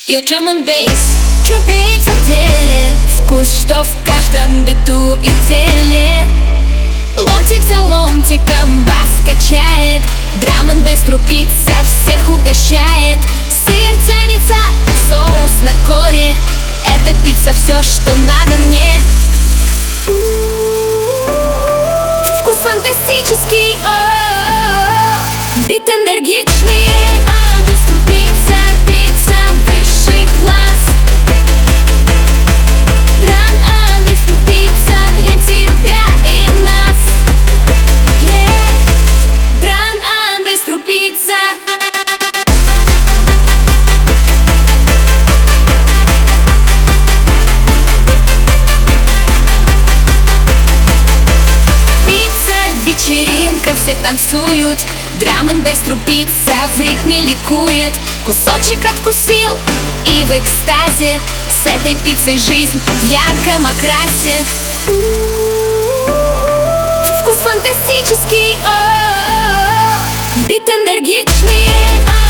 И drum and bass чувствуется в деле, вкус, что в каждом биту и теле. Ломтик за ломтиком бас качает, драм энд бейс трубится, всех угощает. Сыр тянется, соус на коре, это пицца, все, что надо мне. Вкус фантастический, бит энергичный, пицца, пицца, высший класс. Драм энд бейс пицца для тебя и нас. Драм энд бейс пицца. Вечеринка, все танцуют, драм энд бейс трубится, в ритме ликует. Кусочек откусил и в экстазе, с этой пиццей жизнь в ярком окрасе. Вкус фантастический, бит энергичный.